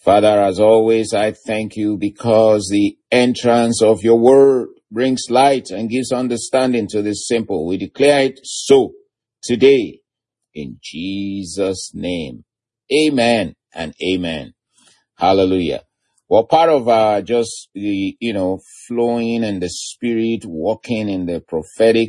Father, as always, I thank you because the entrance of your word brings light and gives understanding to the simple. We declare it so today in Jesus' name. Amen and amen. Hallelujah. Well, part of just the, flowing in the spirit, walking in the prophetic,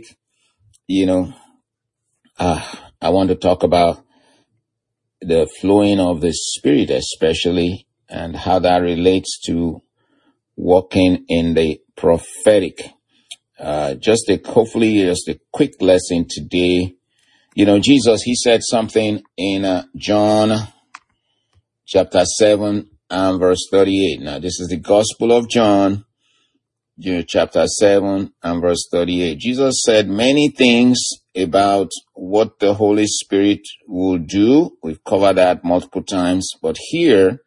I want to talk about the flowing of the spirit especially, and how that relates to walking in the prophetic. Hopefully just a quick lesson today. Jesus, he said something in John chapter 7 and verse 38. Now, this is the Gospel of John, chapter 7 and verse 38. Jesus said many things about what the Holy Spirit will do. We've covered that multiple times, but here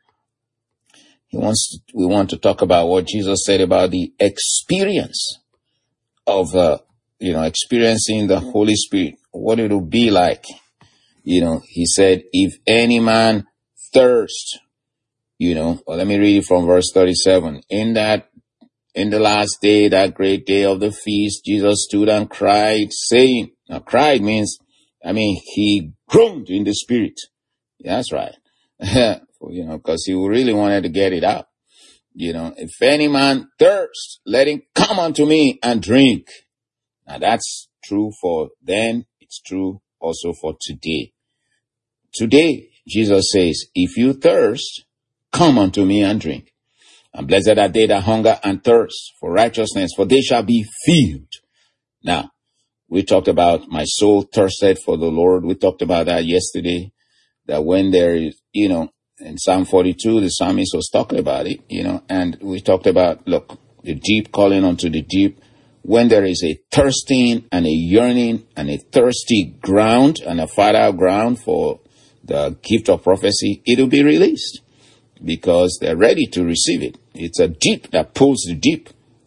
we want to talk about what Jesus said about the experience of, experiencing the Holy Spirit, what it will be like. He said, if any man thirst, let me read it from verse 37. In the last day, that great day of the feast, Jesus stood and cried, saying, now cried means, he groaned in the spirit. Yeah, that's right. Because he really wanted to get it out. If any man thirst, let him come unto me and drink. Now that's true for then. It's true also for today. Today, Jesus says, if you thirst, come unto me and drink. And blessed are they that hunger and thirst for righteousness, for they shall be filled. Now, we talked about my soul thirsted for the Lord. We talked about that yesterday, that when there is, in Psalm 42, the psalmist was talking about it, and we talked about, look, the deep calling unto the deep. When there is a thirsting and a yearning and a thirsty ground and a fertile ground for the gift of prophecy, it will be released because they're ready to receive it. It's a deep that pulls the deep,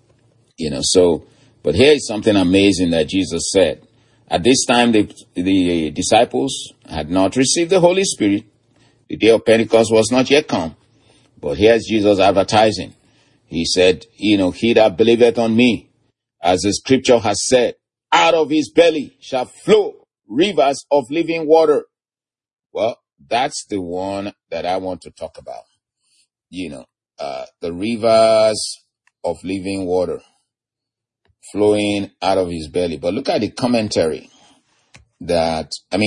but here is something amazing that Jesus said. At this time, the disciples had not received the Holy Spirit. The day of Pentecost was not yet come. But here's Jesus advertising. He said, he that believeth on me, as the scripture has said, out of his belly shall flow rivers of living water. Well, that's the one that I want to talk about. The rivers of living water flowing out of his belly. But look at the commentary that,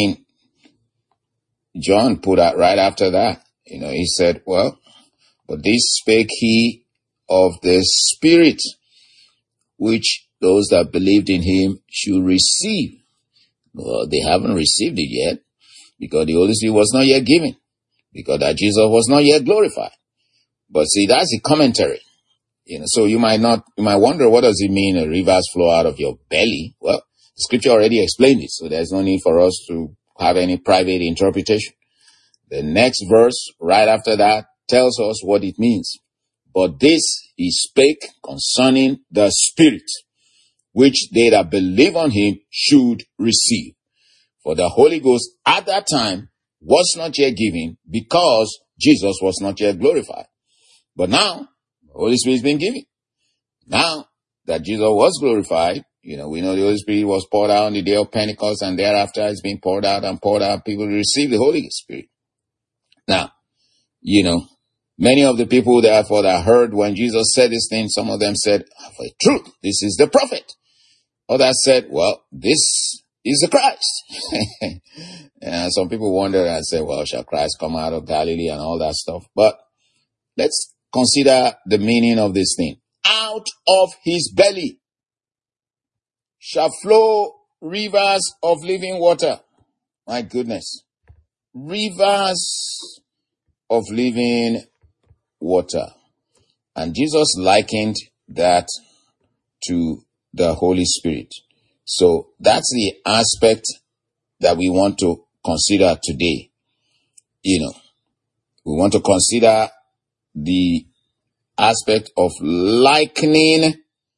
John put out right after that. He said, well, but this spake he of the Spirit, which those that believed in him should receive. Well, they haven't received it yet because the Holy Spirit was not yet given, because that Jesus was not yet glorified. But see, that's the commentary. So you might wonder, what does it mean rivers flow out of your belly? Well, the scripture already explained it, so there's no need for us to have any private interpretation. The next verse right after that tells us what it means. But this he spake concerning the Spirit, which they that believe on him should receive. For the Holy Ghost at that time was not yet given, because Jesus was not yet glorified. But now, the Holy Spirit has been given. Now that Jesus was glorified, we know the Holy Spirit was poured out on the day of Pentecost, and thereafter it's been poured out and poured out. People receive the Holy Spirit. Now, many of the people therefore that heard when Jesus said this thing, some of them said, for truth, this is the prophet. Others said, well, this is the Christ. And some people wondered and said, well, shall Christ come out of Galilee and all that stuff? But let's consider the meaning of this thing. Out of his belly shall flow rivers of living water. My goodness. Rivers of living water. And Jesus likened that to the Holy Spirit. So that's the aspect that we want to consider today. We want to consider the aspect of likening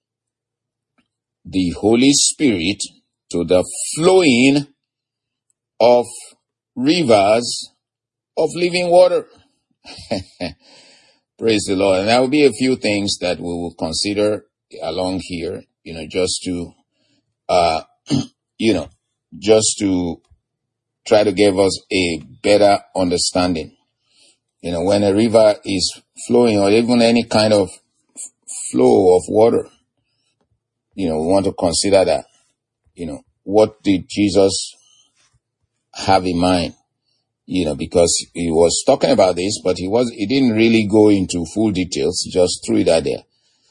the Holy Spirit to the flowing of rivers of living water. Praise the Lord. And there will be a few things that we will consider along here, just to, just to try to give us a better understanding. When a river is flowing, or even any kind of flow of water, we want to consider that, what did Jesus have in mind? Because he was talking about this, but he didn't really go into full details, just threw it out there,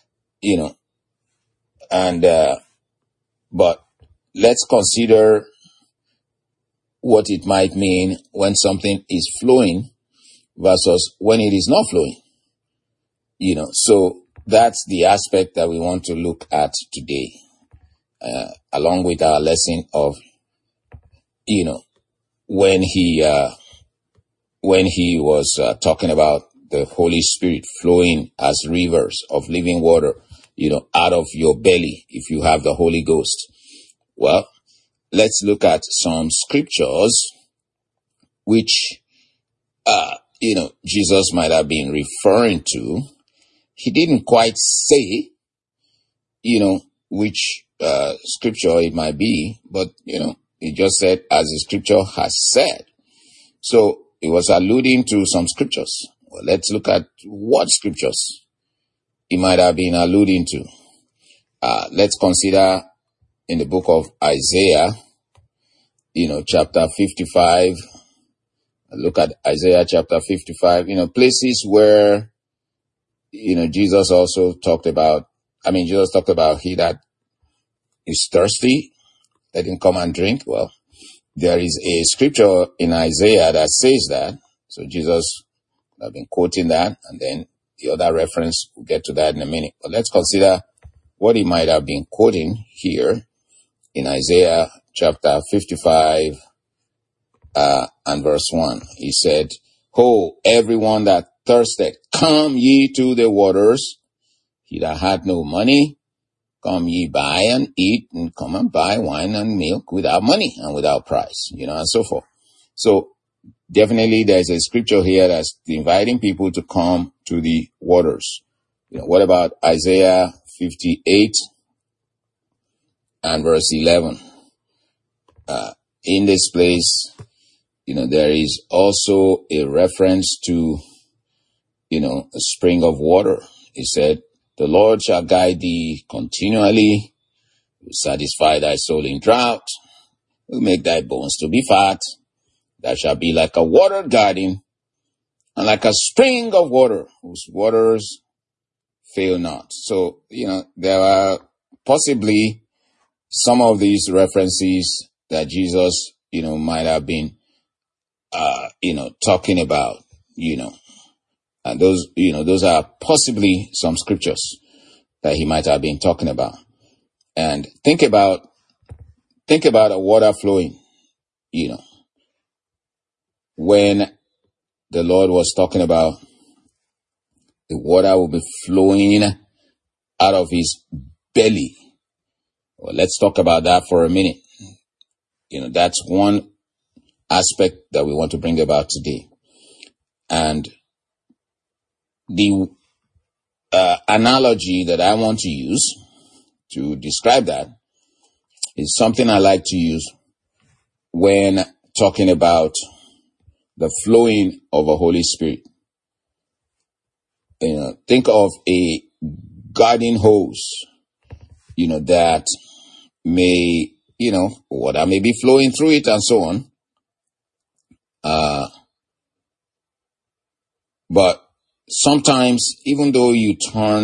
but let's consider what it might mean when something is flowing versus when it is not flowing, so that's the aspect that we want to look at today, along with our lesson of, when he was talking about the Holy Spirit flowing as rivers of living water, out of your belly, if you have the Holy Ghost. Well, let's look at some scriptures which, Jesus might have been referring to. He didn't quite say, which scripture it might be, but, he just said, as the scripture has said. So he was alluding to some scriptures. Well, let's look at what scriptures he might have been alluding to. Let's consider in the book of Isaiah, chapter 55. Look at Isaiah chapter 55, places where, Jesus also talked about, Jesus talked about he that is thirsty, let him come and drink. Well, there is a scripture in Isaiah that says that. So Jesus have been quoting that, and then the other reference, we'll get to that in a minute. But let's consider what he might have been quoting here in Isaiah chapter 55 and verse 1. He said, "Ho, everyone that thirsteth, come ye to the waters. He that had no money, come ye buy and eat, and come and buy wine and milk without money and without price," and so forth. So definitely there's a scripture here that's inviting people to come to the waters. What about Isaiah 58 and verse 11? In this place, there is also a reference to, a spring of water. He said, "The Lord shall guide thee continually, will satisfy thy soul in drought, will make thy bones to be fat. Thou shalt be like a watered garden, and like a spring of water, whose waters fail not." So, there are possibly some of these references that Jesus, might have been, talking about, and those are possibly some scriptures that he might have been talking about. And think about a water flowing, when the Lord was talking about the water will be flowing out of his belly. Well, let's talk about that for a minute. That's one aspect that we want to bring about today. And the analogy that I want to use to describe that is something I like to use when talking about the flowing of a Holy Spirit. Think of a garden hose, that may, water may be flowing through it and so on. But sometimes, even though you turn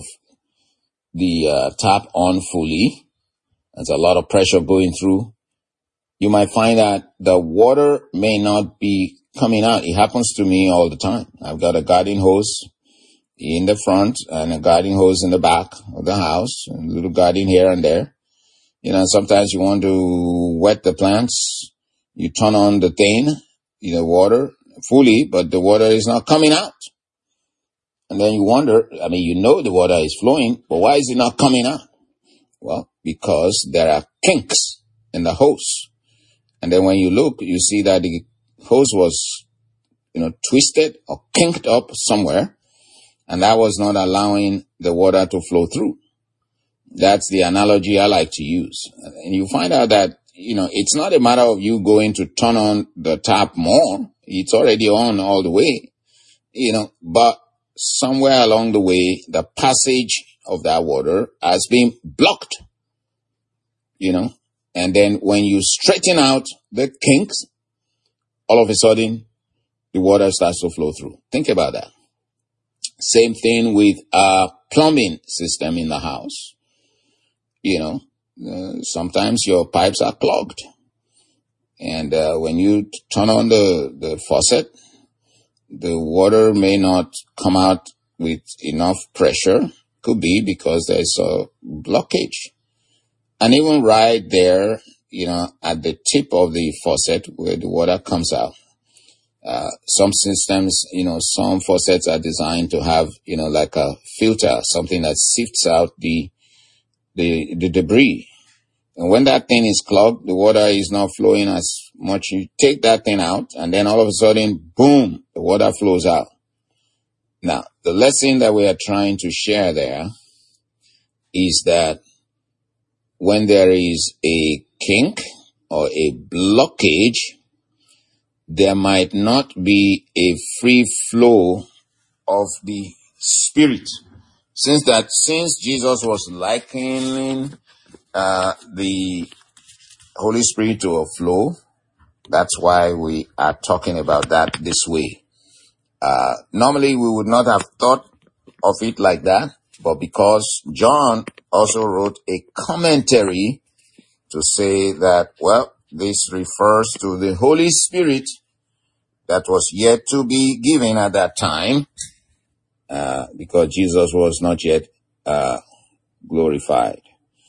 the tap on fully, there's a lot of pressure going through, you might find that the water may not be coming out. It happens to me all the time. I've got a garden hose in the front and a garden hose in the back of the house, a little garden here and there. Sometimes you want to wet the plants. You turn on the thing, water fully, but the water is not coming out. And then you wonder, the water is flowing, but why is it not coming out? Well, because there are kinks in the hose. And then when you look, you see that the hose was, twisted or kinked up somewhere. and that was not allowing the water to flow through. That's the analogy I like to use. And you find out that, it's not a matter of you going to turn on the tap more. It's already on all the way, but somewhere along the way, the passage of that water has been blocked, and then when you straighten out the kinks, all of a sudden, the water starts to flow through. Think about that. Same thing with a plumbing system in the house. Sometimes your pipes are clogged. And when you turn on the faucet, the water may not come out with enough pressure. Could be because there's a blockage. And even right there, at the tip of the faucet where the water comes out, some systems, some faucets are designed to have, like a filter, something that sifts out the debris. And when that thing is clogged, the water is not flowing as much. You take that thing out, and then all of a sudden, boom, the water flows out. Now, the lesson that we are trying to share there is that when there is a kink or a blockage, there might not be a free flow of the Spirit. Since Jesus was likening the Holy Spirit to a flow, that's why we are talking about that this way. Normally we would not have thought of it like that, but because John also wrote a commentary to say that, this refers to the Holy Spirit that was yet to be given at that time, because Jesus was not yet glorified.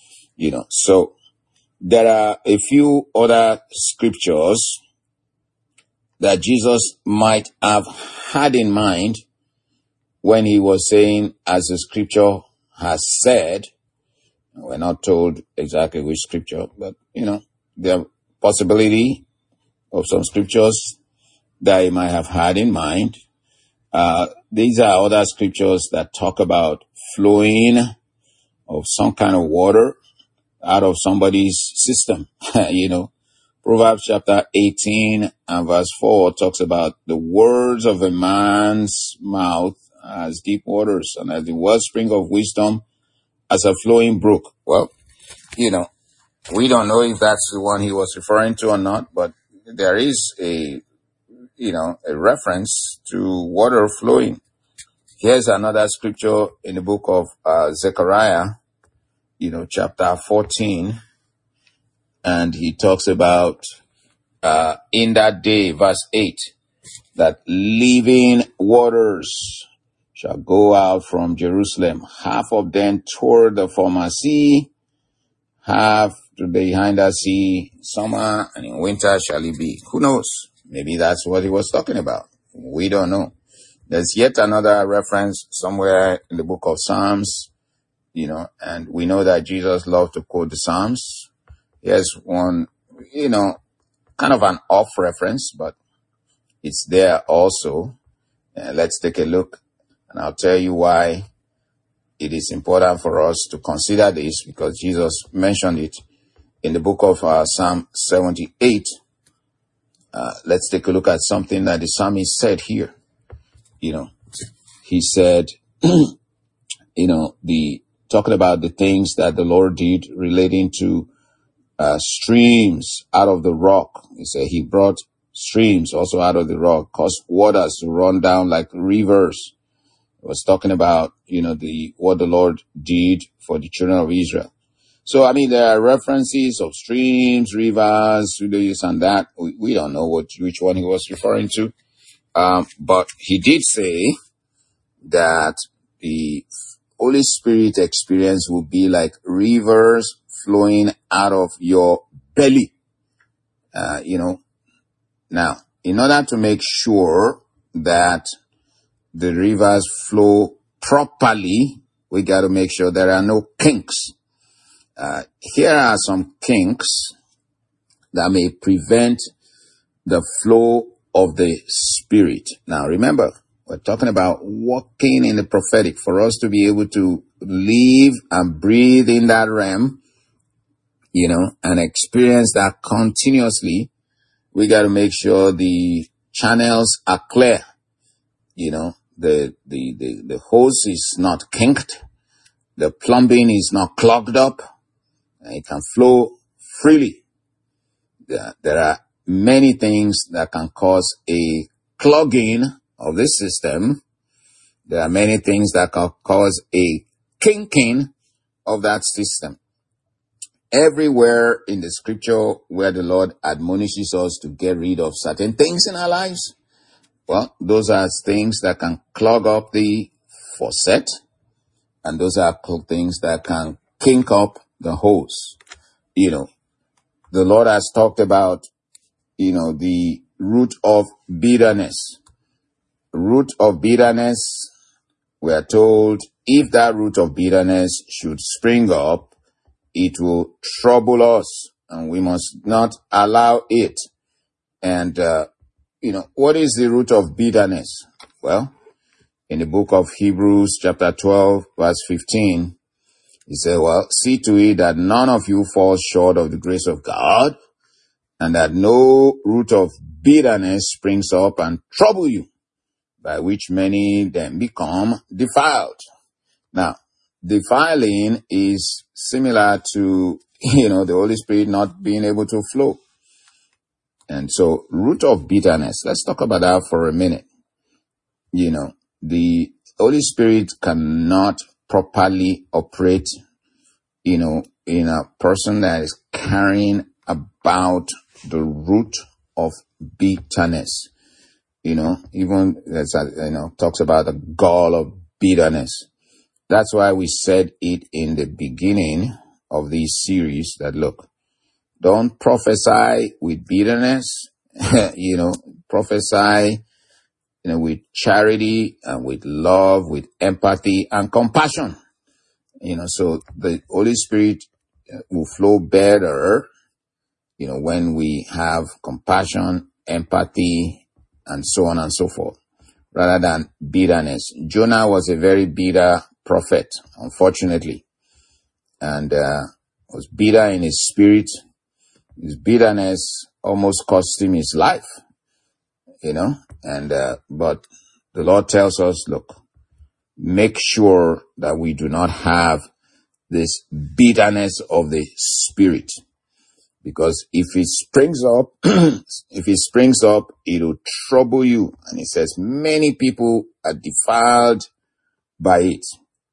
So there are a few other scriptures that Jesus might have had in mind when he was saying, as the scripture has said. We're not told exactly which scripture, but, the possibility of some scriptures that he might have had in mind. These are other scriptures that talk about flowing of some kind of water out of somebody's system. Proverbs chapter 18 and verse 4 talks about the words of a man's mouth as deep waters, and as the wellspring of wisdom as a flowing brook. Well, we don't know if that's the one he was referring to or not, but there is a reference to water flowing. Here's another scripture in the book of Zechariah, chapter 14. And he talks about, in that day, verse 8, that living waters shall go out from Jerusalem, half of them toward the former sea, half to behind the sea. Summer and in winter shall it be. Who knows? Maybe that's what he was talking about. We don't know. There's yet another reference somewhere in the book of Psalms, and we know that Jesus loved to quote the Psalms. Here's one, kind of an off reference, but it's there also. Let's take a look, and I'll tell you why it is important for us to consider this, because Jesus mentioned it in the book of Psalm 78. Let's take a look at something that the psalmist said here. He said, talking about the things that the Lord did relating to streams out of the rock. He said he brought streams also out of the rock, caused waters to run down like rivers. He was talking about, what the Lord did for the children of Israel. So, there are references of streams, rivers, this and that. We don't know which one he was referring to. But he did say that the Holy Spirit experience will be like rivers flowing out of your belly. Now, in order to make sure that the rivers flow properly, we got to make sure there are no kinks. Here are some kinks that may prevent the flow of the Spirit. Now, remember, We're talking about walking in the prophetic. For us to be able to live and breathe in that realm, and experience that continuously, we got to make sure the channels are clear. The hose is not kinked. The plumbing is not clogged up. It can flow freely. There are many things that can cause a clogging of the system. There are many things that can cause a kinking of that system. Everywhere in the scripture where the Lord admonishes us to get rid of certain things in our lives, well, those are things that can clog up the faucet, and those are things that can kink up the hose. The Lord has talked about, the root of bitterness. Root of bitterness, we are told, if that root of bitterness should spring up, it will trouble us, and we must not allow it. And, what is the root of bitterness? Well, in the book of Hebrews chapter 12, verse 15, he said, well, see to it that none of you falls short of the grace of God, and that no root of bitterness springs up and trouble you, by which many then become defiled. Now, defiling is similar to, the Holy Spirit not being able to flow. And so, root of bitterness, let's talk about that for a minute. The Holy Spirit cannot properly operate, in a person that is carrying about the root of bitterness. Even, talks about the gall of bitterness. That's why we said it in the beginning of this series that, look, don't prophesy with bitterness, prophesy, with charity and with love, with empathy and compassion. So the Holy Spirit will flow better, when we have compassion, empathy, and so on and so forth, rather than bitterness. Jonah was a very bitter prophet, unfortunately, and was bitter in his spirit. His bitterness almost cost him his life, but the Lord tells us, look, make sure that we do not have this bitterness of the spirit, because if it springs up, it will trouble you. And it says many people are defiled by it.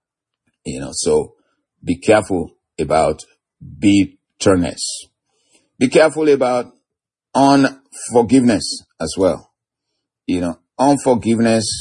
So be careful about bitterness. Be careful about unforgiveness as well. Unforgiveness,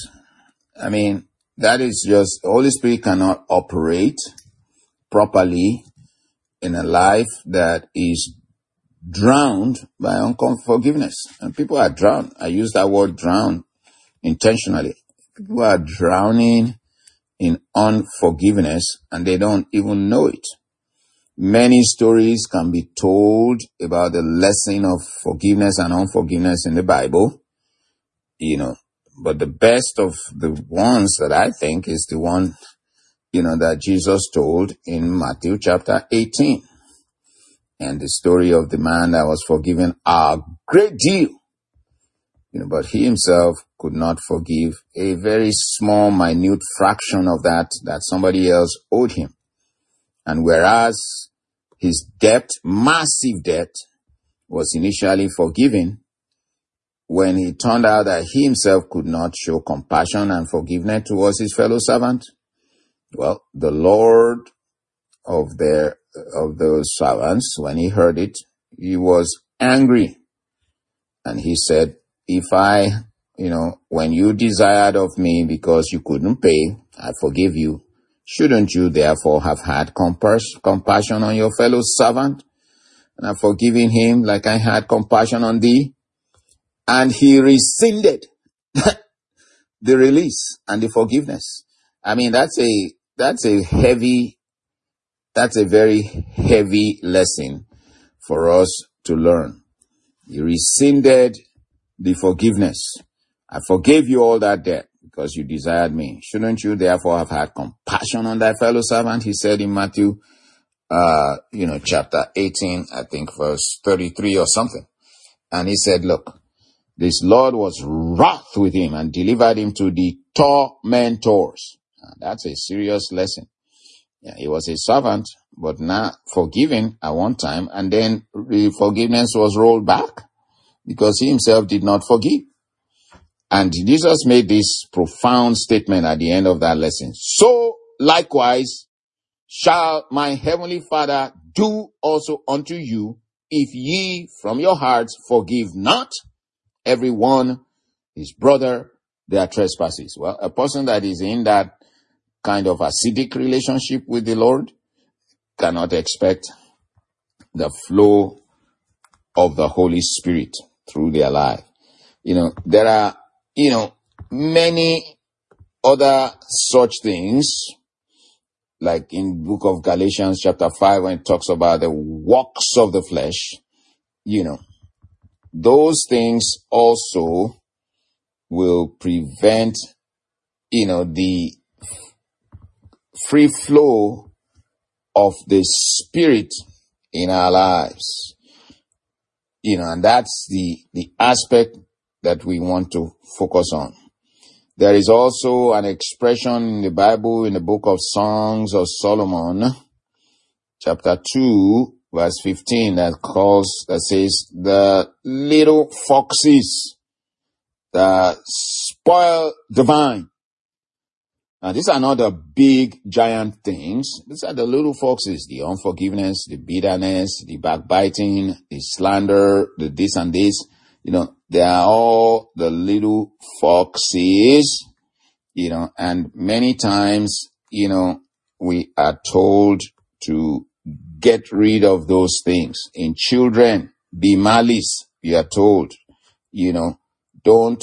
that is just, the Holy Spirit cannot operate properly in a life that is drowned by unforgiveness. And people are drowned. I use that word drown intentionally. People are drowning in unforgiveness and they don't even know it. Many stories can be told about the lesson of forgiveness and unforgiveness in the Bible, but the best of the ones that I think is the one, that Jesus told in Matthew chapter 18. And the story of the man that was forgiven a great deal, but he himself could not forgive a very small, minute fraction of that somebody else owed him. And whereas his debt, massive debt, was initially forgiven, when it turned out that he himself could not show compassion and forgiveness towards his fellow servant, well, the Lord of those servants, when he heard it, he was angry. And he said, if when you desired of me because you couldn't pay, I forgive you. Shouldn't you therefore have had compassion on your fellow servant and have forgiven him like I had compassion on thee? And he rescinded the release and the forgiveness. That's a very heavy lesson for us to learn. He rescinded the forgiveness. I forgave you all that debt because you desired me. Shouldn't you therefore have had compassion on thy fellow servant? He said in Matthew, chapter 18, I think verse 33 or something. And he said, look, this Lord was wroth with him and delivered him to the tormentors. That's a serious lesson. Yeah, he was a servant, but not forgiven at one time, and then the forgiveness was rolled back because he himself did not forgive. And Jesus made this profound statement at the end of that lesson. So likewise shall my heavenly Father do also unto you, if ye from your hearts forgive not every one his brother their trespasses. Well, a person that is in that kind of acidic relationship with the Lord cannot expect the flow of the Holy Spirit through their life. There are, many other such things, like in book of Galatians chapter 5, when it talks about the works of the flesh, those things also will prevent, the free flow of the Spirit in our lives. And that's the aspect that we want to focus on. There is also an expression in the Bible, in the book of Songs of Solomon, chapter 2, verse 15, that says, the little foxes that spoil the vine. Now, these are not the big, giant things. These are the little foxes, the unforgiveness, the bitterness, the backbiting, the slander, the this and this. They are all the little foxes, and many times, we are told to get rid of those things. In children, be malice, you are told, don't,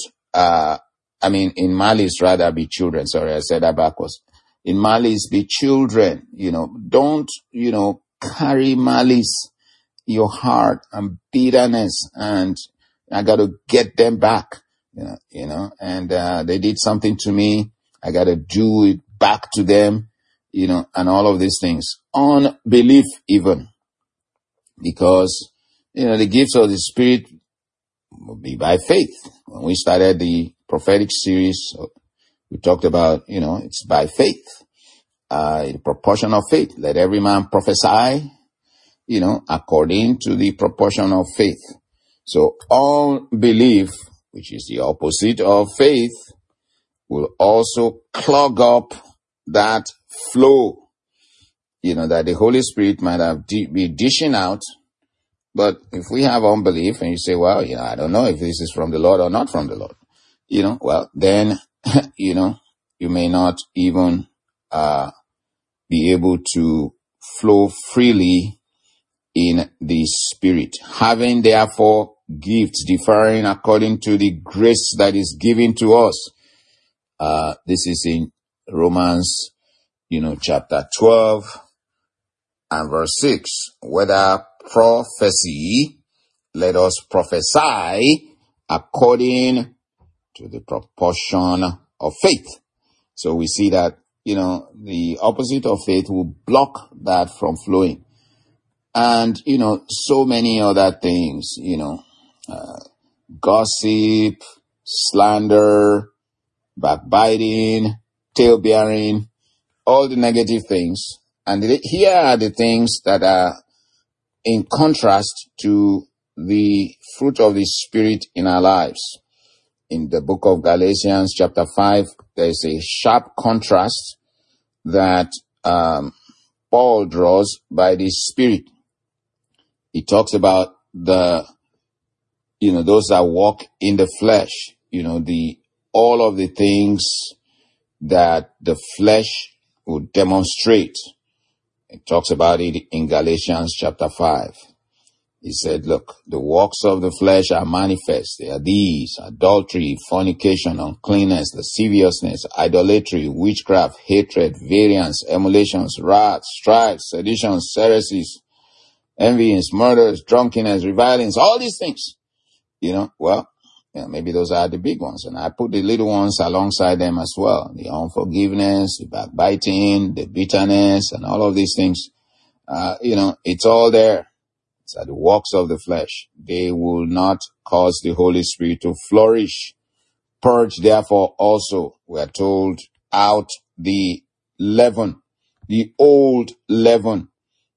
in malice, rather be children. Sorry, I said that backwards. In malice, be children. Don't, carry malice in your heart and bitterness, and I got to get them back, and they did something to me. I got to do it back to them, and all of these things. Unbelief even, because, the gifts of the Spirit will be by faith. When we started the prophetic series, we talked about, it's by faith, the proportion of faith. Let every man prophesy, according to the proportion of faith. So unbelief, which is the opposite of faith, will also clog up that flow, that the Holy Spirit might have be dishing out. But if we have unbelief and you say, well, I don't know if this is from the Lord or not from the Lord, well, then, you may not even be able to flow freely in the Spirit. Having therefore gifts differing according to the grace that is given to us. This is in Romans, chapter 12 and verse 6. Whether prophecy, let us prophesy according to the proportion of faith. So we see that, the opposite of faith will block that from flowing. And, so many other things, gossip, slander, backbiting, tale-bearing, all the negative things. And here are the things that are in contrast to the fruit of the Spirit in our lives. In the book of Galatians chapter 5, there is a sharp contrast that Paul draws by the Spirit. He talks about those that walk in the flesh, all of the things that the flesh will demonstrate. He talks about it in Galatians chapter 5. He said, look, the works of the flesh are manifest. They are these: adultery, fornication, uncleanness, lasciviousness, idolatry, witchcraft, hatred, variance, emulations, wrath, strife, seditions, heresies, envyings, murders, drunkenness, revilings, all these things. Well, maybe those are the big ones. And I put the little ones alongside them as well. The unforgiveness, the backbiting, the bitterness, and all of these things. It's all there. It's the works of the flesh. They will not cause the Holy Spirit to flourish. Purge, therefore, also, we are told, out the leaven, the old leaven.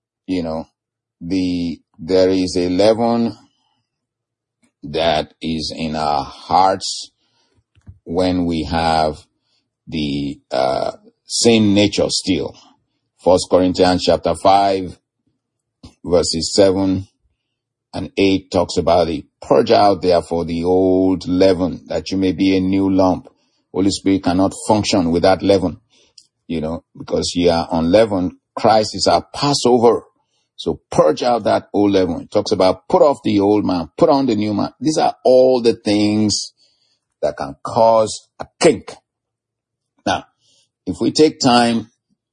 There is a leaven that is in our hearts when we have the same nature still. 1 Corinthians chapter 5, verses 7 and 8 talks about it. Purge out therefore the old leaven, that you may be a new lump. Holy Spirit cannot function without leaven, because you are unleavened. Christ is our Passover. So purge out that old leaven. It talks about put off the old man, put on the new man. These are all the things that can cause a kink. Now, if we take time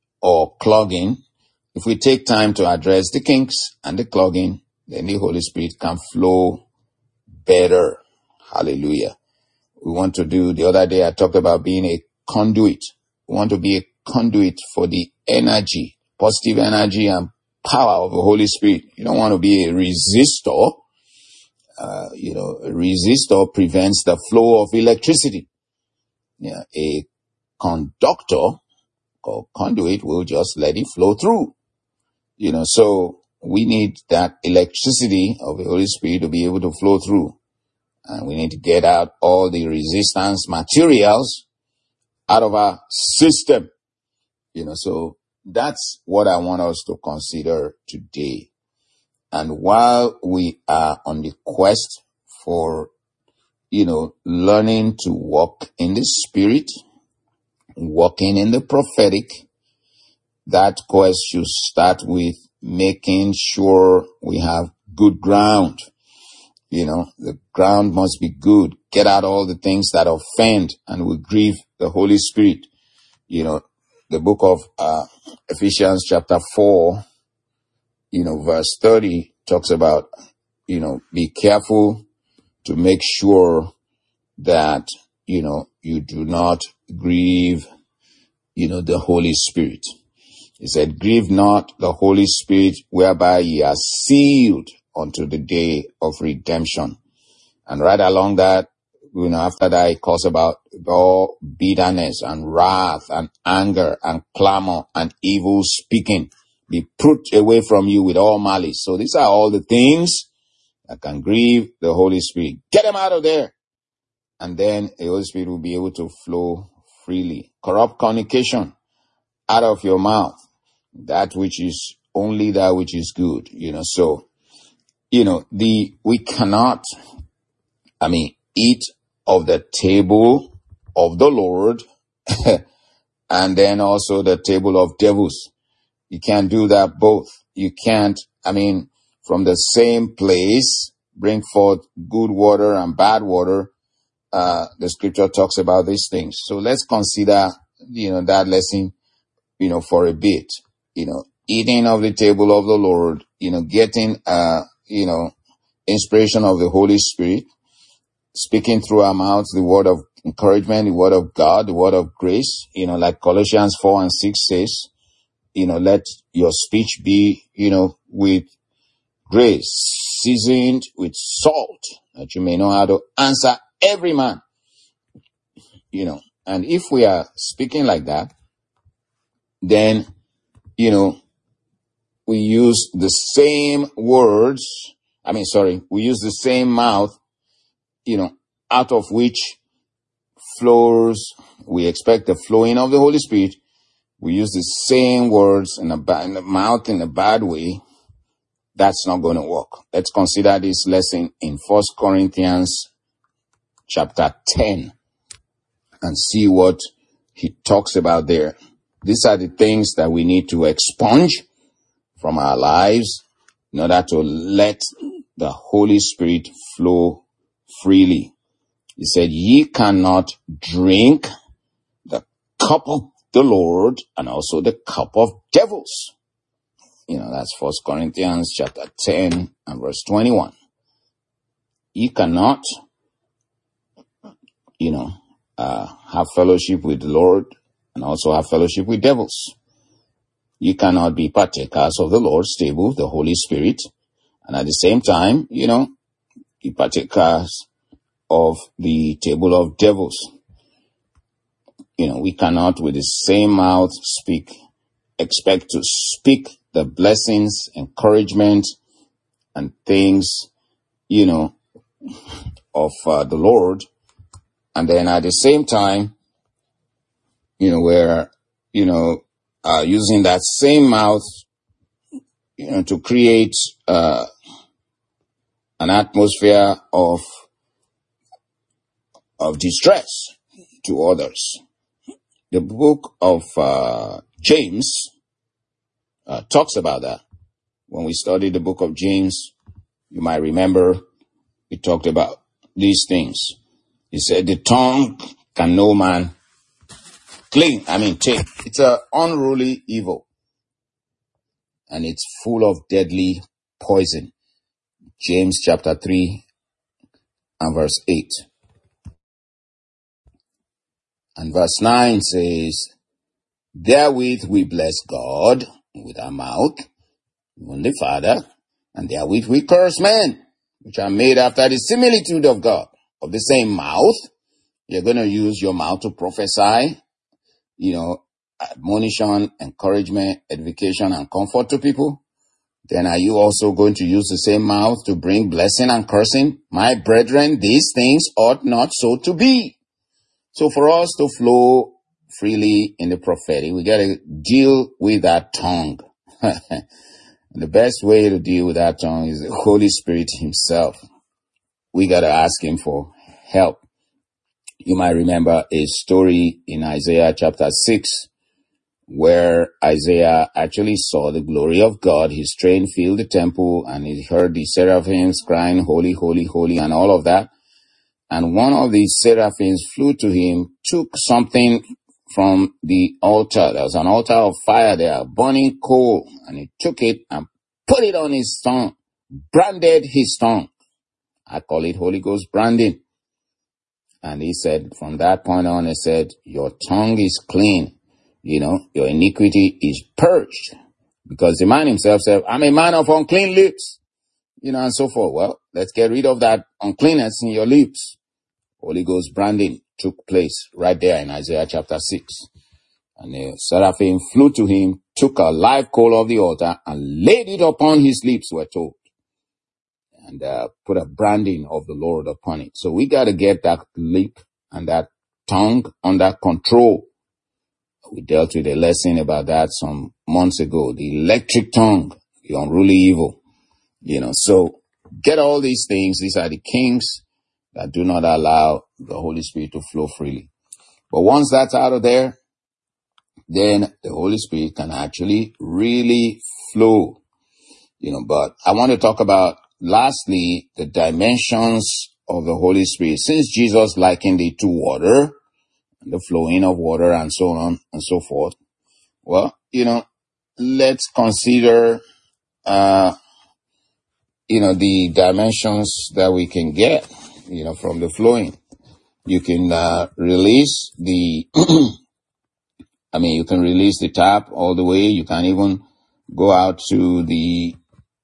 if we take time to address the kinks and the clogging, then the Holy Spirit can flow better. Hallelujah. The other day I talked about being a conduit. We want to be a conduit for the energy, positive energy and power of the Holy Spirit. You don't want to be a resistor. A resistor prevents the flow of electricity. A conductor or conduit will just let it flow through. So we need that electricity of the Holy Spirit to be able to flow through. And we need to get out all the resistance materials out of our system. So that's what I want us to consider today. And while we are on the quest for, learning to walk in the Spirit, walking in the prophetic, that quest should start with making sure we have good ground. The ground must be good. Get out all the things that offend and will grieve the Holy Spirit. The book of Ephesians chapter 4, verse 30 talks about, be careful to make sure that, you do not grieve, the Holy Spirit. He said, grieve not the Holy Spirit, whereby ye are sealed unto the day of redemption. And right along that, after that, it calls about all bitterness and wrath and anger and clamor and evil speaking. Be put away from you with all malice. So these are all the things that can grieve the Holy Spirit. Get them out of there. And then the Holy Spirit will be able to flow freely. Corrupt communication out of your mouth. That which is only that which is good. So, we cannot, eat of the table of the Lord and then also the table of devils. You can't do that both. You can't, from the same place, bring forth good water and bad water. The scripture talks about these things. So let's consider, that lesson, for a bit. Eating of the table of the Lord, getting, inspiration of the Holy Spirit, speaking through our mouths the word of encouragement, the word of God, the word of grace, like Colossians 4 and 6 says, let your speech be, with grace, seasoned with salt, that you may know how to answer every man. And if we are speaking like that, then, we use the same words, we use the same mouth, out of which flows, we expect the flowing of the Holy Spirit. We use the same words in the mouth in a bad way. That's not going to work. Let's consider this lesson in 1 Corinthians chapter 10 and see what he talks about there. These are the things that we need to expunge from our lives in order to let the Holy Spirit flow freely. He said, ye cannot drink the cup of the Lord and also the cup of devils. That's 1 Corinthians chapter 10 and verse 21. Ye cannot have fellowship with the Lord and also have fellowship with devils. You cannot be partakers of the Lord's table, the Holy Spirit, and at the same time, be partakers of the table of devils. We cannot with the same mouth expect to speak the blessings, encouragement, and things, of the Lord. And then at the same time, we're, using that same mouth, to create an atmosphere of distress to others. The book of James talks about that. When we studied the book of James, you might remember we talked about these things. He said, the tongue can no man take. It's an unruly evil, and it's full of deadly poison. James chapter 3 and verse 8. And verse 9 says, therewith we bless God with our mouth, even the Father, and therewith we curse men, which are made after the similitude of God. Of the same mouth, you're going to use your mouth to prophesy, admonition, encouragement, edification, and comfort to people. Then are you also going to use the same mouth to bring blessing and cursing? My brethren, these things ought not so to be. So for us to flow freely in the prophetic, we got to deal with that tongue. The best way to deal with that tongue is the Holy Spirit himself. We got to ask him for help. You might remember a story in Isaiah chapter 6, where Isaiah actually saw the glory of God. His train filled the temple, and he heard the seraphims crying, holy, holy, holy, and all of that. And one of these seraphims flew to him, took something from the altar. There was an altar of fire there, burning coal, and he took it and put it on his tongue, branded his tongue. I call it Holy Ghost branding. And he said, from that point on, he said, your tongue is clean. Your iniquity is purged. Because the man himself said, I'm a man of unclean lips. And so forth. Well, let's get rid of that uncleanness in your lips. Holy Ghost branding took place right there in Isaiah chapter 6. And the seraphim flew to him, took a live coal of the altar, and laid it upon his lips, we're told. And put a branding of the Lord upon it. So we got to get that lip and that tongue under control. We dealt with a lesson about that some months ago. The electric tongue, the unruly evil. So get all these things. These are the kinks that do not allow the Holy Spirit to flow freely. But once that's out of there, then the Holy Spirit can actually really flow. But I want to talk about, lastly, the dimensions of the Holy Spirit. Since Jesus likened it to water, the flowing of water and so on and so forth, well, let's consider, the dimensions that we can get, from the flowing. You can release the, you can release the tap all the way. You can even go out to the,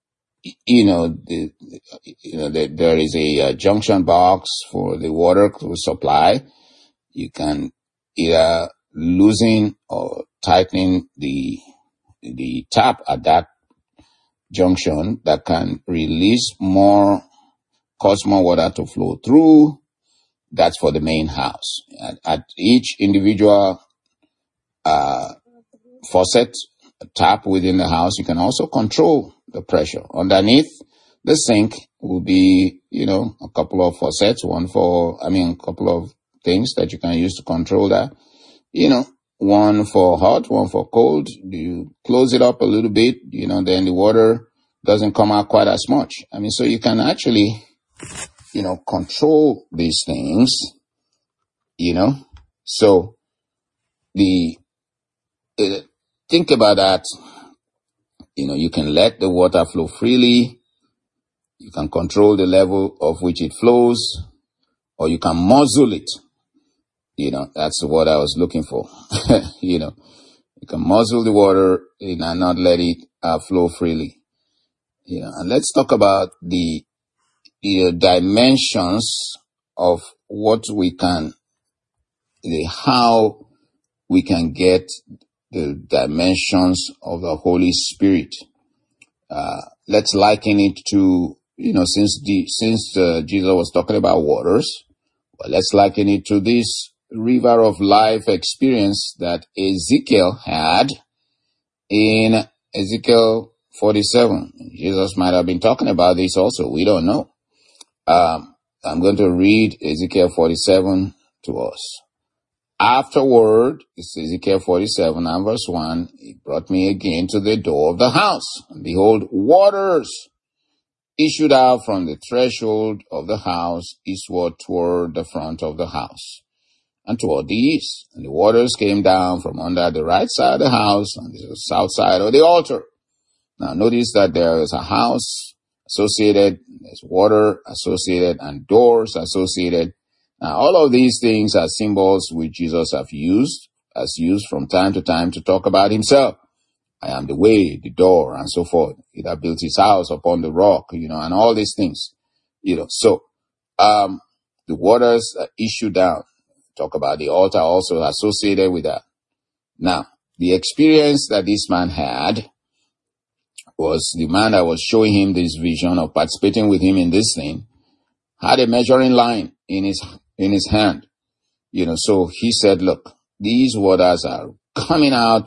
there is a junction box for the water supply. You can either loosen or tighten the tap at that junction that can release more, cause more water to flow through. That's for the main house. At each individual faucet, tap within the house, you can also control the pressure. Underneath the sink will be, a couple of faucets, a couple of things that you can use to control that. One for hot, one for cold. You close it up a little bit, then the water doesn't come out quite as much. So you can actually, control these things, So think about that. You can let the water flow freely. You can control the level of which it flows, or you can muzzle it. That's what I was looking for. You can muzzle the water and not let it flow freely. And let's talk about the dimensions of what we can, how we can get the dimensions of the Holy Spirit. Let's liken it to, since Jesus was talking about waters, well, let's liken it to this river of life experience that Ezekiel had in Ezekiel 47. Jesus might have been talking about this also. We don't know. I'm going to read Ezekiel 47 to us. Afterward, it's Ezekiel 47 and verse 1, he brought me again to the door of the house. And behold, waters issued out from the threshold of the house eastward toward the front of the house and toward the east. And the waters came down from under the right side of the house on the south side of the altar. Now notice that there is a house associated, there's water associated, and doors associated. Now all of these things are symbols which Jesus has used from time to time to talk about himself. I am the way, the door, and so forth. He that built his house upon the rock, and all these things. So the waters issue down. Talk about the altar also associated with that. Now, the experience that this man had was the man that was showing him this vision of participating with him in this thing had a measuring line in his hand. So he said, look, these waters are coming out,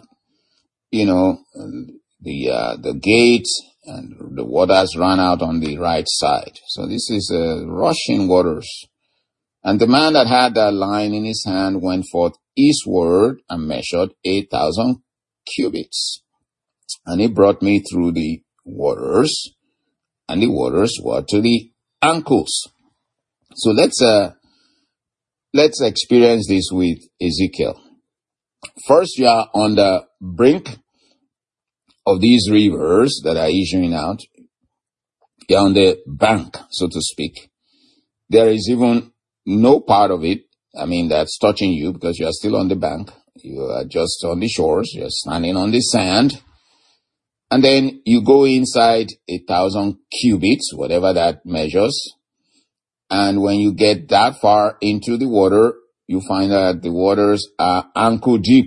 the gate and the waters run out on the right side. So this is rushing waters. And the man that had that line in his hand went forth eastward and measured 8,000 cubits. And he brought me through the waters, and the waters were to the ankles. So let's experience this with Ezekiel. First, you are on the brink of these rivers that are issuing out. You're on the bank, so to speak. There is even no part of it, that's touching you because you are still on the bank. You are just on the shores. You're standing on the sand. And then you go inside 1,000 cubits, whatever that measures. And when you get that far into the water, you find that the waters are ankle deep.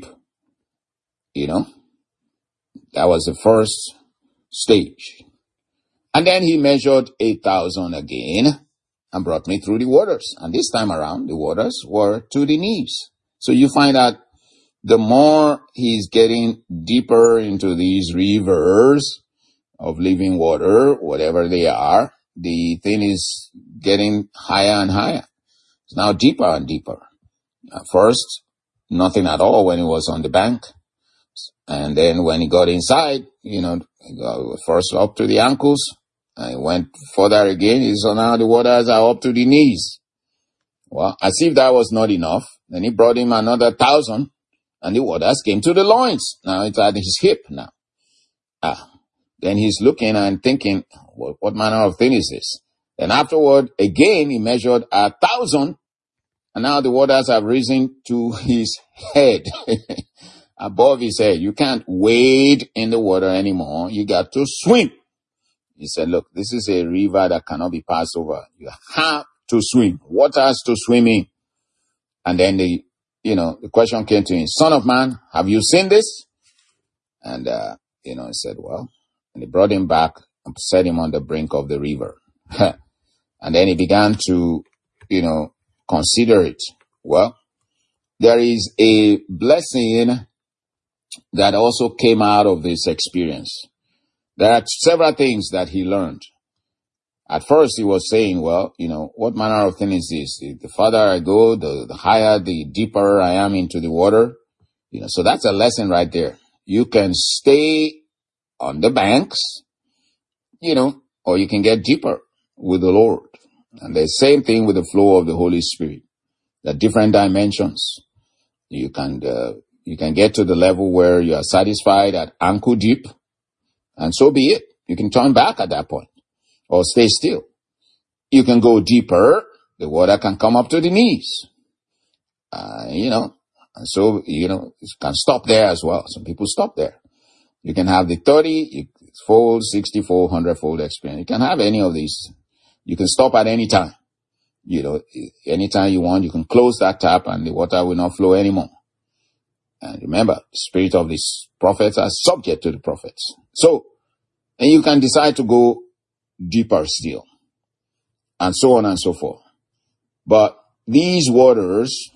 That was the first stage. And then he measured 8,000 again and brought me through the waters. And this time around, the waters were to the knees. So you find that the more he's getting deeper into these rivers of living water, whatever they are, the thing is getting higher and higher. It's now deeper and deeper. At first, nothing at all when he was on the bank. And then when he got inside, he got first up to the ankles. And he went further again. So now the waters are up to the knees. Well, as if that was not enough, then he brought him another 1,000. And the waters came to the loins. Now it's at his hip now. Then he's looking and thinking, what manner of thing is this? Then afterward, again, he measured 1,000. And now the waters have risen to his head. Above his head. You can't wade in the water anymore. You got to swim. He said, look, this is a river that cannot be passed over. You have to swim. Waters to swim in. And then the question came to him, Son of man, have you seen this? And, he said, well, and he brought him back and set him on the brink of the river. And then he began to, consider it. Well, there is a blessing that also came out of this experience. There are several things that he learned. At first, he was saying, well, what manner of thing is this? The farther I go, the higher, the deeper I am into the water. So that's a lesson right there. You can stay on the banks, or you can get deeper with the Lord. And the same thing with the flow of the Holy Spirit. There are different dimensions. You can get to the level where you are satisfied at ankle deep, and so be it. You can turn back at that point, or stay still. You can go deeper. The water can come up to the knees. And so, you can stop there as well. Some people stop there. You can have the 30-fold, 60-fold, 100-fold experience. You can have any of these. You can stop at any time. Anytime you want, you can close that tap and the water will not flow anymore. And remember, the spirit of these prophets are subject to the prophets. So, and you can decide to go deeper still. And so on and so forth. But these waters,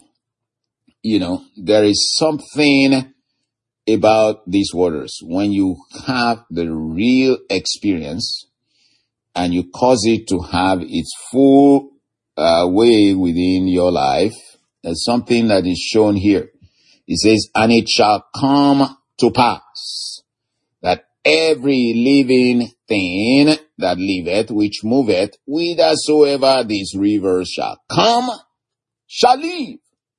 there is something about these waters. When you have the real experience and you cause it to have its full way within your life, there's something that is shown here. It says, and it shall come to pass that every living thing that liveth, which moveth, whithersoever these rivers shall come, shall live.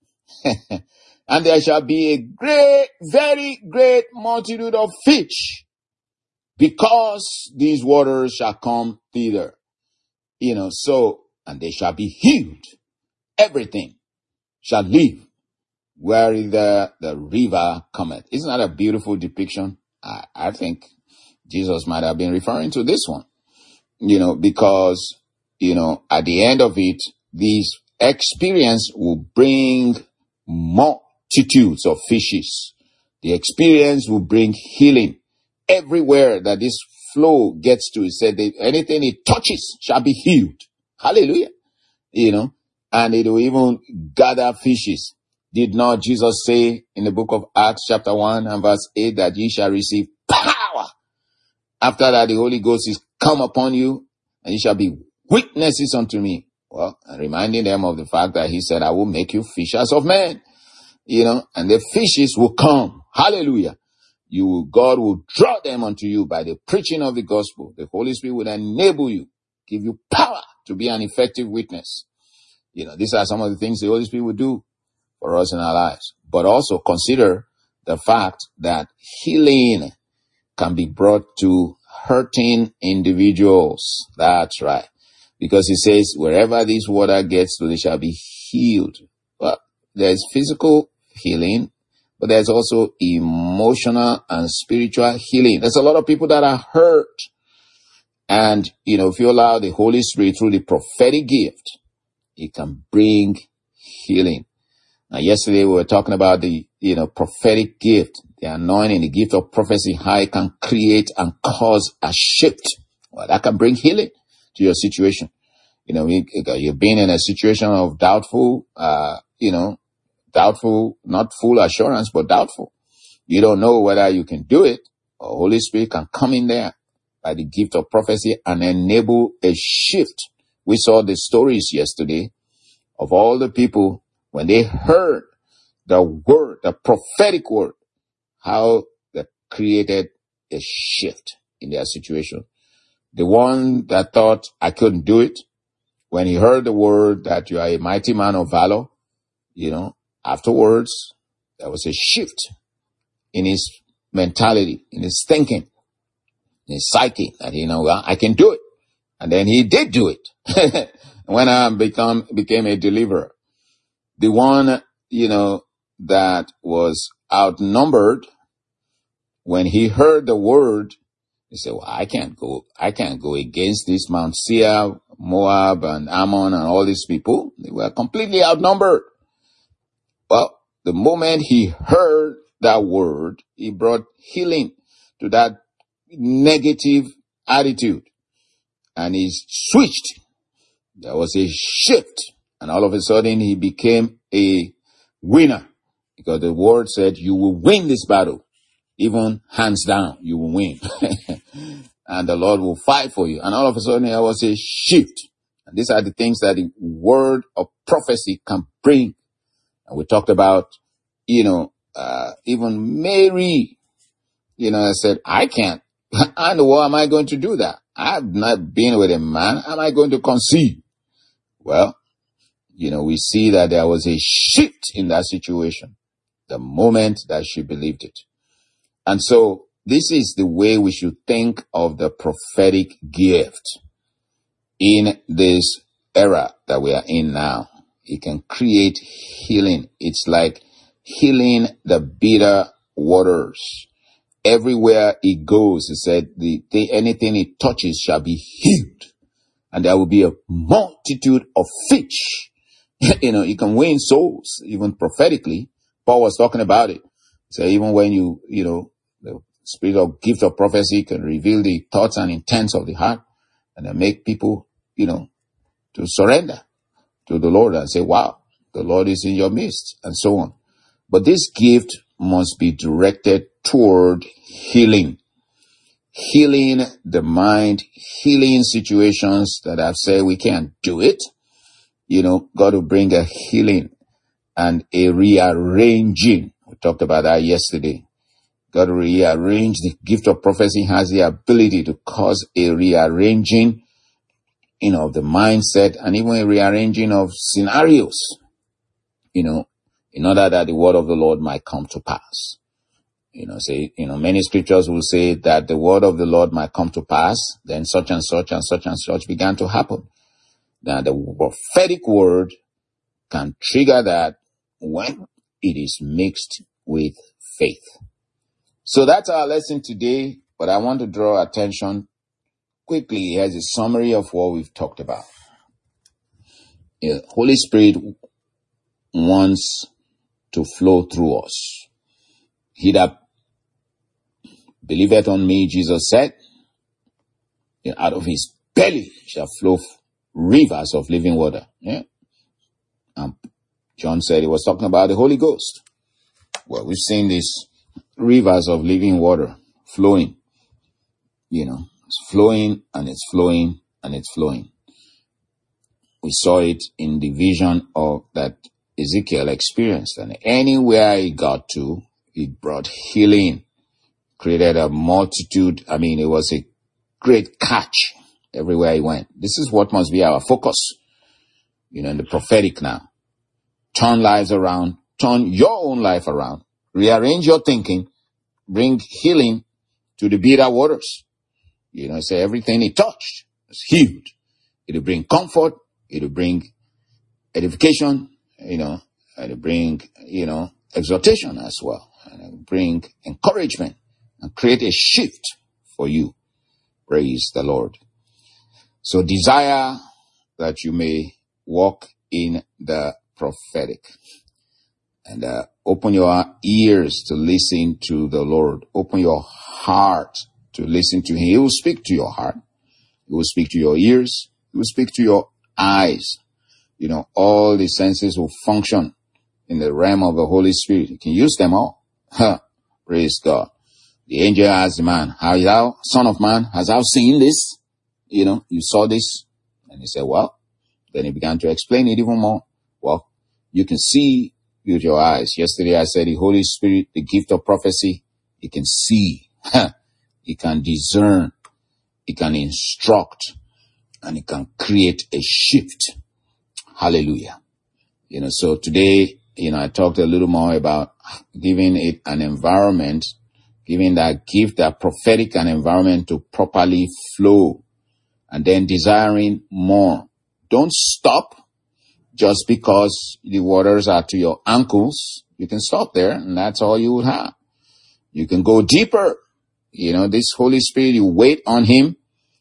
And there shall be a great, very great multitude of fish, because these waters shall come thither. And they shall be healed. Everything shall live where the river cometh. Isn't that a beautiful depiction? I think Jesus might have been referring to this one, because, at the end of it, this experience will bring multitudes of fishes. The experience will bring healing. Everywhere that this flow gets to, it said that anything it touches shall be healed. Hallelujah. And it will even gather fishes. Did not Jesus say in the book of Acts chapter 1 and verse 8 that ye shall receive power? After that, the Holy Ghost is come upon you and you shall be witnesses unto me. Well, reminding them of the fact that he said, I will make you fishers of men, and the fishes will come. Hallelujah. God will draw them unto you by the preaching of the gospel. The Holy Spirit will enable you, give you power to be an effective witness. These are some of the things the Holy Spirit will do for us in our lives. But also consider the fact that healing can be brought to hurting individuals. That's right. Because it says, wherever this water gets to, they shall be healed. Well, there's physical healing, but there's also emotional and spiritual healing. There's a lot of people that are hurt. And, if you allow the Holy Spirit through the prophetic gift, it can bring healing. Now, yesterday we were talking about the, prophetic gift, the anointing, the gift of prophecy, how it can create and cause a shift. Well, that can bring healing to your situation. You've been in a situation of doubtful, not full assurance, but doubtful. You don't know whether you can do it. The Holy Spirit can come in there by the gift of prophecy and enable a shift. We saw the stories yesterday of all the people when they heard the word, the prophetic word, how that created a shift in their situation. The one that thought I couldn't do it, when he heard the word that you are a mighty man of valor, afterwards, there was a shift in his mentality, in his thinking, in his psyche, that, I can do it. And then he did do it. When I became a deliverer. The one, that was outnumbered, when he heard the word, he said, well, I can't go against this Mount Seir, Moab and Ammon and all these people. They were completely outnumbered. Well, the moment he heard that word, he brought healing to that negative attitude. And he switched. There was a shift. And all of a sudden he became a winner. Because the word said, you will win this battle. Even hands down, you will win. And the Lord will fight for you. And all of a sudden there was a shift. And these are the things that the word of prophecy can bring. And we talked about, even Mary, I said, I can't. I know, what am I going to do that? I've not been with a man. Am I going to conceive? Well, we see that there was a shift in that situation the moment that she believed it. And so this is the way we should think of the prophetic gift in this era that we are in now. He can create healing. It's like healing the bitter waters. Everywhere he goes, he said, anything he touches shall be healed. And there will be a multitude of fish. You can win souls, even prophetically. Paul was talking about it. So even when the spirit of gift of prophecy can reveal the thoughts and intents of the heart, and then make people, to surrender to the Lord and say, wow, the Lord is in your midst, and so on. But this gift must be directed toward healing. Healing the mind, healing situations that I've said we can't do it. God will bring a healing and a rearranging. We talked about that yesterday. God will rearrange. The gift of prophecy has the ability to cause a rearranging, of the mindset, and even a rearranging of scenarios, in order that the word of the Lord might come to pass. Many scriptures will say that the word of the Lord might come to pass, then such and such and such and such began to happen. Now, the prophetic word can trigger that when it is mixed with faith. So that's our lesson today, but I want to draw attention quickly as a summary of what we've talked about. The Holy Spirit wants to flow through us. He that believeth on me, Jesus said, out of his belly shall flow rivers of living water. Yeah. John said he was talking about the Holy Ghost. Well, we've seen these rivers of living water flowing. It's flowing and it's flowing and it's flowing. We saw it in the vision of that Ezekiel experienced, and anywhere he got to, it brought healing, created a multitude. It was a great catch everywhere he went. This is what must be our focus, in the prophetic now. Turn lives around, turn your own life around, rearrange your thinking, bring healing to the bitter waters. Say everything he touched is healed. It'll bring comfort, it'll bring edification, it'll bring, exhortation as well, and it'll bring encouragement and create a shift for you. Praise the Lord. So desire that you may walk in the prophetic, and open your ears to listen to the Lord. Open your heart to listen to him. He will speak to your heart. He will speak to your ears. He will speak to your eyes. All the senses will function in the realm of the Holy Spirit. You can use them all. Praise God. The angel asked the man, "How thou, son of man, hast thou seen this? You saw this?" And he said, well. Then he began to explain it even more. Well, you can see with your eyes. Yesterday I said the Holy Spirit, the gift of prophecy, he can see. He can discern. He can instruct. And he can create a shift. Hallelujah. So today, I talked a little more about giving it an environment, giving that gift, that prophetic an environment to properly flow, and then desiring more. Don't stop just because the waters are to your ankles. You can stop there, and that's all you will have. You can go deeper. This Holy Spirit, you wait on him.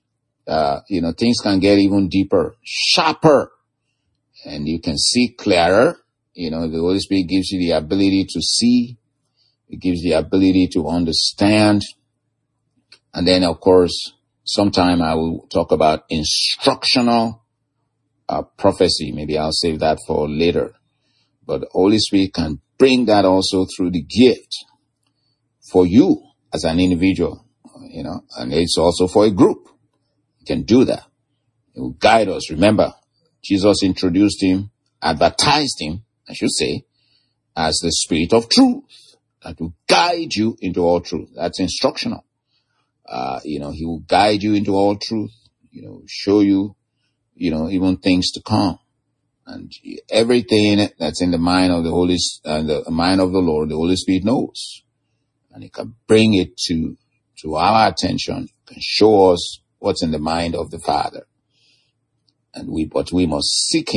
Things can get even deeper, sharper, and you can see clearer. The Holy Spirit gives you the ability to see. It gives you the ability to understand. And then, of course, sometime I will talk about instructional prophecy. Maybe I'll save that for later. But the Holy Spirit can bring that also through the gift for you as an individual, and it's also for a group. You can do that. It will guide us. Remember, Jesus introduced him, advertised him, I should say, as the Spirit of truth that will guide you into all truth. That's instructional. He will guide you into all truth, show you, even things to come. And everything that's in the mind of the mind of the Lord, the Holy Spirit knows. And he can bring it to our attention, can show us what's in the mind of the Father. But we must seek him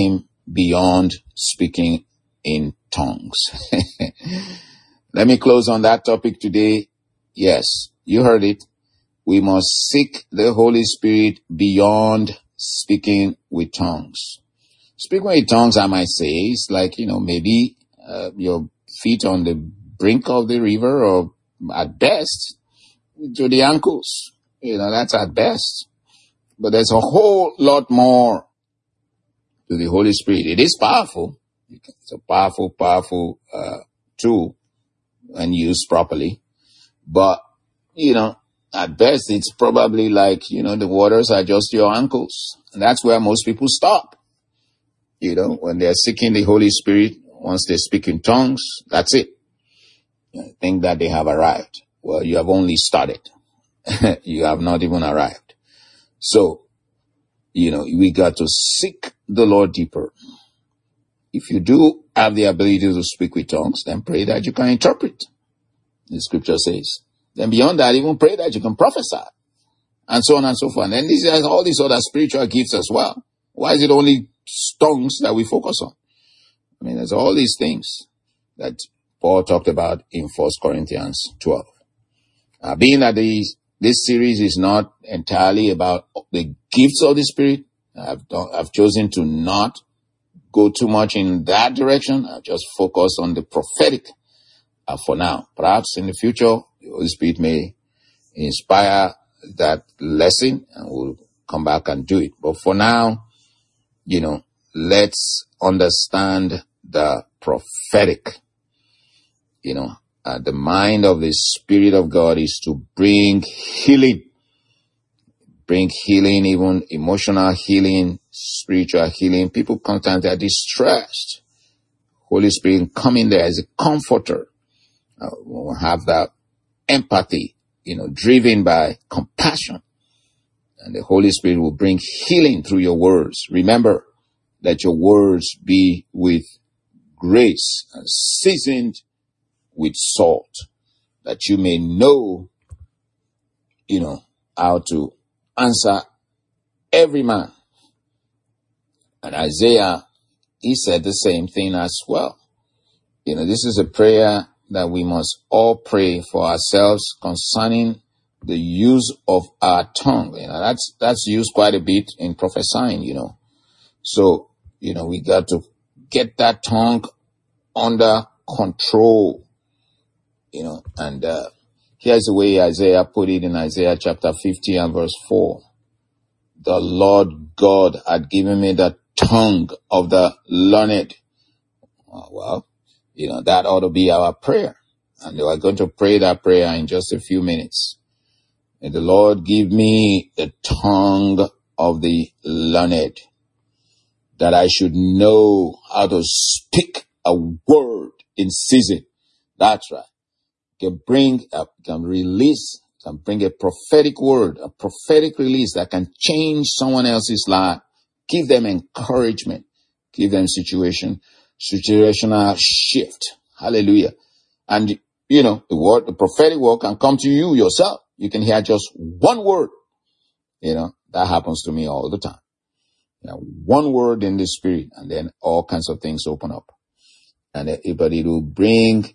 beyond speaking in tongues. Let me close on that topic today. Yes, you heard it. We must seek the Holy Spirit beyond speaking with tongues. Speaking with tongues, I might say, is like, maybe your feet on the brink of the river, or at best to the ankles. That's at best. But there's a whole lot more to the Holy Spirit. It is powerful. It's a powerful tool when used properly. But, at best, it's probably like, the waters are just your ankles. And that's where most people stop. When they're seeking the Holy Spirit, once they speak in tongues, that's it. Think that they have arrived. Well, you have only started. You have not even arrived. So, we got to seek the Lord deeper. If you do have the ability to speak with tongues, then pray that you can interpret. The scripture says. Then beyond that, even pray that you can prophesy. And so on and so forth. And then there's all these other spiritual gifts as well. Why is it only tongues that we focus on? I mean, there's all these things that Paul talked about in 1 Corinthians 12. Being that this series is not entirely about the gifts of the Spirit, I've chosen to not go too much in that direction. I've just focused on the prophetic for now. Perhaps in the future, the Holy Spirit may inspire that lesson and we'll come back and do it. But for now, let's understand the prophetic. The mind of the Spirit of God is to bring healing. Bring healing, even emotional healing, spiritual healing. People sometimes are distressed. Holy Spirit come in there as a comforter. We'll have that empathy, driven by compassion. And the Holy Spirit will bring healing through your words. Remember, let your words be with grace and seasoned with salt, that you may know, how to answer every man. And Isaiah, he said the same thing as well. This is a prayer that we must all pray for ourselves concerning the use of our tongue. That's used quite a bit in prophesying, So, we got to get that tongue under control, and here's the way Isaiah put it in Isaiah chapter 50 and verse 4. The Lord God had given me the tongue of the learned. Well, that ought to be our prayer. And we are going to pray that prayer in just a few minutes. May the Lord give me the tongue of the learned, that I should know how to speak a word in season. That's right. Can bring a prophetic word, a prophetic release that can change someone else's life, give them encouragement, give them situational shift. Hallelujah. And, the prophetic word can come to you yourself. You can hear just one word. That happens to me all the time. One word in the Spirit, and then all kinds of things open up. And it will bring,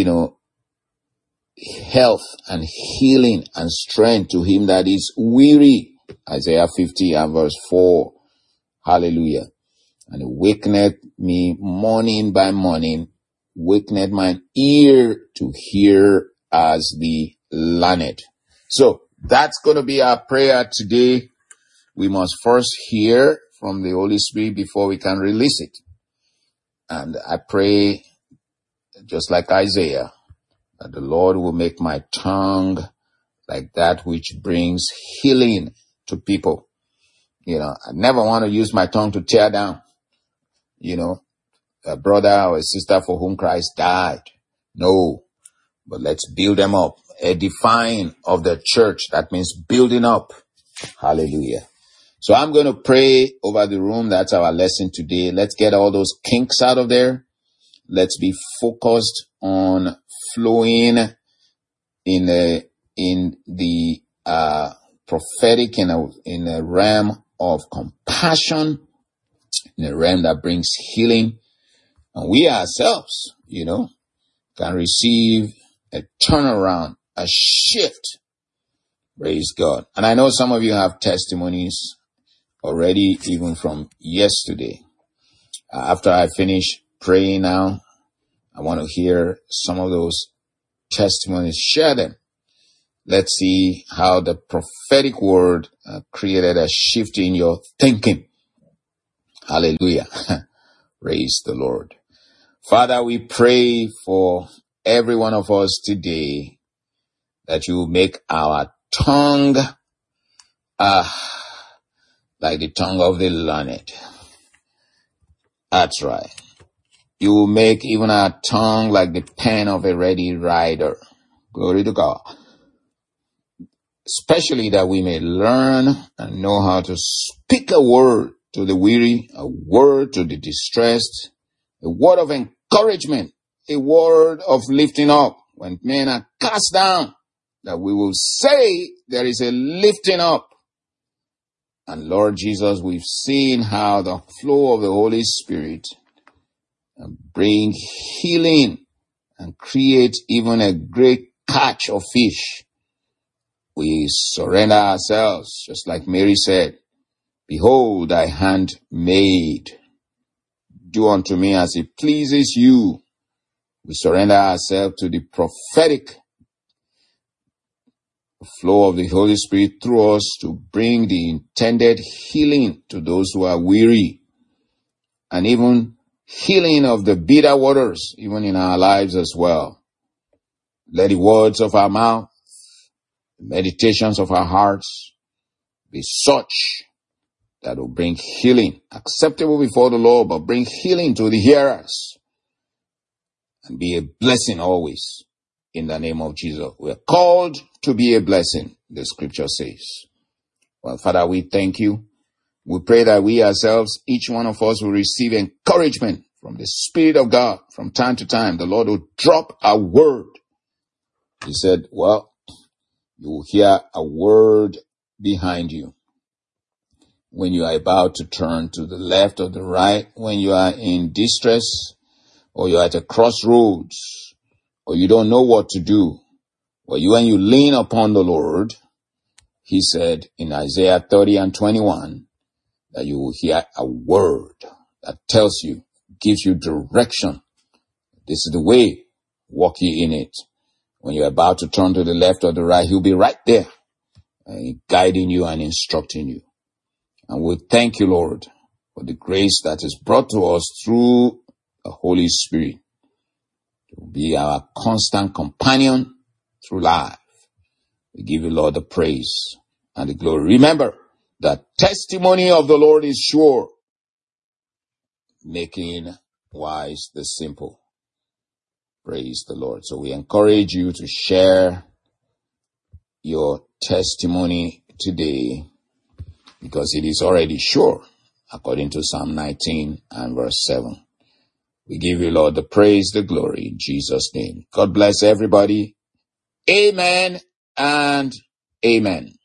health and healing and strength to him that is weary. Isaiah 50 and verse 4. Hallelujah. And it wakeneth me morning by morning, wakeneth mine ear to hear as the learned. So that's going to be our prayer today. We must first hear from the Holy Spirit before we can release it. And I pray, just like Isaiah, that the Lord will make my tongue like that which brings healing to people. I never want to use my tongue to tear down, a brother or a sister for whom Christ died. No, but let's build them up. Edifying of the church, that means building up. Hallelujah. So I'm going to pray over the room. That's our lesson today. Let's get all those kinks out of there. Let's be focused on flowing in the prophetic, in a realm of compassion in a realm that brings healing. And we ourselves, can receive a turnaround, a shift. Praise God. And I know some of you have testimonies already, even from yesterday. After I finish praying now, I want to hear some of those testimonies. Share them. Let's see how the prophetic word created a shift in your thinking. Hallelujah. Praise the Lord. Father, we pray for every one of us today that you will make our tongue like the tongue of the learned. That's right. You will make even our tongue like the pen of a ready writer. Glory to God. Especially that we may learn and know how to speak a word to the weary, a word to the distressed, a word of encouragement, a word of lifting up. When men are cast down, that we will say there is a lifting up. And Lord Jesus, we've seen how the flow of the Holy Spirit bring healing and create even a great catch of fish. We surrender ourselves, just like Mary said, behold, thy handmaid. Do unto me as it pleases you. We surrender ourselves to the prophetic flow of the Holy Spirit through us to bring the intended healing to those who are weary, and even healing of the bitter waters, even in our lives as well. Let the words of our mouth, the meditations of our hearts be such that will bring healing, acceptable before the Lord, but bring healing to the hearers and be a blessing always. In the name of Jesus, we are called to be a blessing, the scripture says. Well, Father, we thank you. We pray that we ourselves, each one of us, will receive encouragement from the Spirit of God from time to time. The Lord will drop a word. He said, well, you will hear a word behind you when you are about to turn to the left or the right, when you are in distress, or you're at a crossroads, or you don't know what to do. Well, when you lean upon the Lord, he said in Isaiah 30:21, that you will hear a word that tells you, gives you direction. This is the way, walk ye in it. When you're about to turn to the left or the right, he'll be right there, guiding you and instructing you. And we thank you, Lord, for the grace that is brought to us through the Holy Spirit to be our constant companion through life. We give you, Lord, the praise and the glory. Remember, the testimony of the Lord is sure, making wise the simple. Praise the Lord. So we encourage you to share your testimony today, because it is already sure, according to Psalm 19 and verse 7. We give you, Lord, the praise, the glory, in Jesus' name. God bless everybody. Amen and amen.